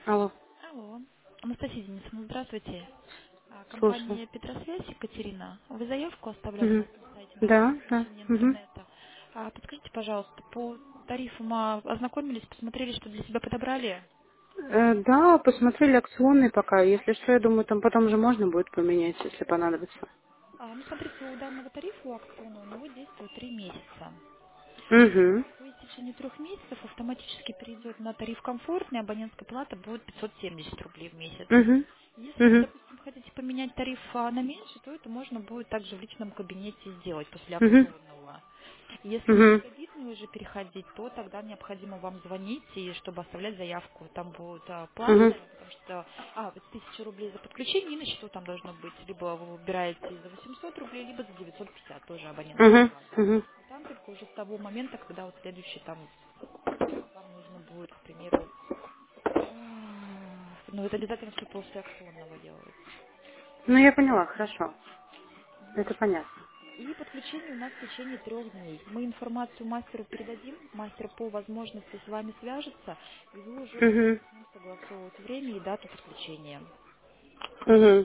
Алло, Алло. Анастасия Денисовна, здравствуйте. слушаю. Компания Петросвязь, Екатерина. Вы заявку оставляли у Мгм. нас на сайте на Да, да. подключение Мгм. интернета. Подскажите, пожалуйста, по тарифам ознакомились, посмотрели, что для себя подобрали? Да, посмотрели акционный пока. Если что, я думаю, там потом же можно будет поменять, если понадобится. Ну, смотрите, у данного тарифа, у акционного, у него действует 3 месяца. Угу. По истечении 3 месяцев автоматически перейдет на тариф комфортный, абонентская плата будет 570 рублей в месяц. Угу. Если вы, Угу. допустим, хотите поменять тариф на меньше, то это можно будет также в личном кабинете сделать после Угу. акционного. Если на Угу. депозитный уже переходить, то тогда необходимо вам звонить, и чтобы оставлять заявку, там будет Угу. платная, потому что вот 1000 рублей за подключение, и на счету там должно быть, либо вы выбираете за 800 рублей, либо за 950, тоже абонентская Угу. плата. Угу. Там только уже с того момента, когда вот следующий там вам нужно будет, к примеру, ну это обязательно все после акционного делается. Ну, я поняла, хорошо. Это понятно. И подключение у нас в течение 3 дней. Мы информацию мастеру передадим, мастер по возможности с вами свяжется, и вы уже Угу. будете с ним согласовывать время и дату подключения. Угу.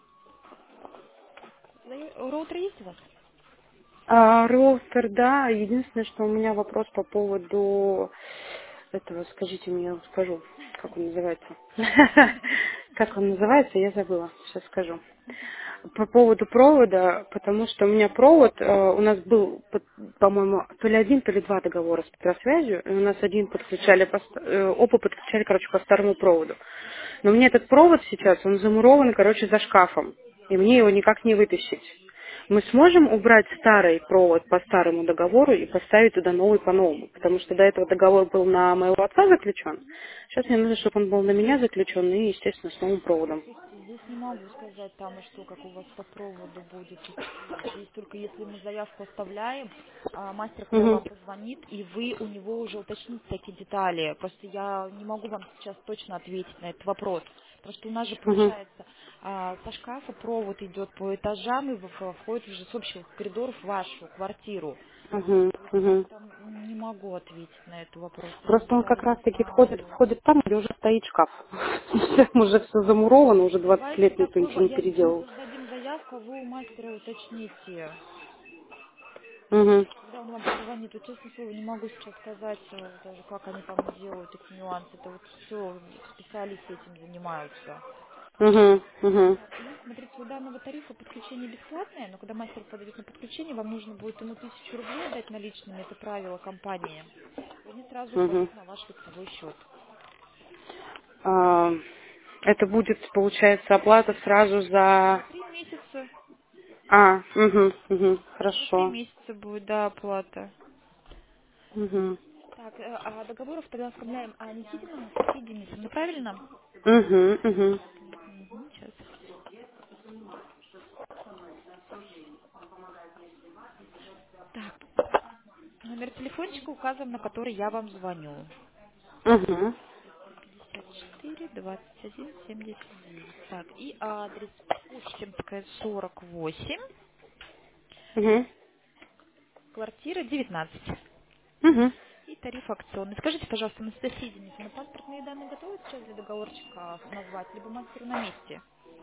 Роутер есть у вас? Роутер, да. Единственное, что у меня вопрос по поводу этого, скажите мне, я скажу, как он называется. Как он называется, я забыла, сейчас скажу. По поводу провода, потому что у меня провод, у нас был, по-моему, то ли один, то ли два договора с Петросвязью, и у нас один подключали, оба подключали, короче, по старому проводу. Но мне этот провод сейчас, он замурован, короче, за шкафом, и мне его никак не вытащить. Мы сможем убрать старый провод по старому договору и поставить туда новый по новому, потому что до этого договор был на моего отца заключен. Сейчас мне нужно, чтобы он был на меня заключен и, естественно, с новым проводом. Слушайте, здесь не могу сказать там, что как у вас по проводу будет идти. Здесь только если мы заявку оставляем, мастер, когда Угу, вам позвонит, и вы у него уже уточните такие детали. Просто я не могу вам сейчас точно ответить на этот вопрос. Потому что у нас же угу, получается, со шкафа провод идет по этажам и входит уже с общих коридоров в вашу квартиру. угу, Поэтому угу. там не могу ответить на этот вопрос. Я Просто он как детали не раз-таки знаю. входит там, где уже стоит шкаф. Там уже все замуровано, уже 20 Давайте лет никто такой, ничего не мы переделал. создадим заявку, а вы у мастера уточните, Угу, когда он вам позвонит. Вот, честное слово, не могу сейчас сказать даже, как они там делают эти нюансы. Это вот все специалисты этим занимаются. угу, угу, Так, и смотрите, у данного тарифа подключение бесплатное, но когда мастер подойдет на подключение, вам нужно будет ему 1000 рублей отдать наличными, это правило компании, и они сразу угу. пойдут на ваш лицевой счет. А, Это будет, получается, оплата сразу За за... 3 месяца, Угу, угу, за три хорошо. месяца будет, да, оплата. Угу, Так, договоров тогда оформляем Никитина Анастасия Денисовна, правильно? угу, угу. Сейчас. Так, номер телефончика указан, на который я вам звоню. Угу, 54 21 79. Так, и адрес Пушкинская, 48, угу, квартира 19. угу. И тариф акционный. Скажите, пожалуйста, Анастасия Денисовна, паспортные данные готовы сейчас для договорчика назвать, либо мастеру на месте?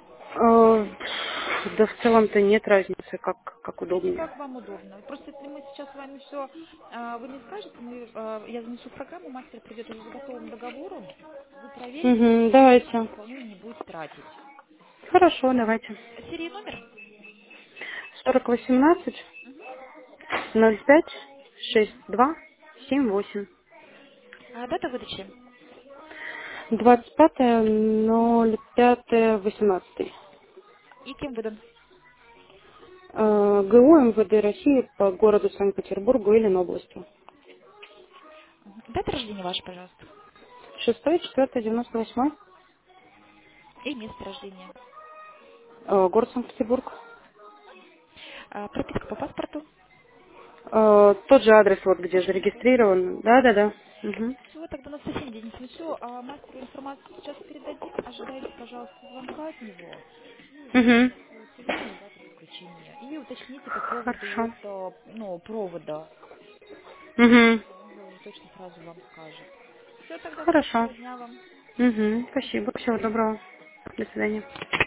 Да в целом-то нет разницы, как Смотрите, удобнее. как вам удобно. Просто если мы сейчас с вами все, вы мне скажете, я занесу в программу, мастер придет уже с готовым договором, вы проверите, Угу, и время на давайте. заполнение не будет тратить. Хорошо, давайте. Серийный номер? 4018 Мгм. 05 62 78. Дата выдачи? 25.05.18. И кем выдан? ГУ МВД России по городу Санкт-Петербургу или области. Мгм. Дата рождения ваша, пожалуйста. 6.4.98. И место рождения. Город Санкт-Петербург. Прописка по паспорту. Тот же адрес, вот где Пушкинская. зарегистрирован. Да-да-да. Угу. Все, тогда на соседний день. Все, мастеру информацию сейчас передадим. Ожидайте, пожалуйста, звонка от него. И уже Угу. согласуйте время и дату подключения. И уточните по поводу Хорошо. вот, провода. Угу. Он уже точно сразу вам скажет. Все, тогда Хорошо. хорошего дня вам. Угу, спасибо. Всего доброго. До свидания.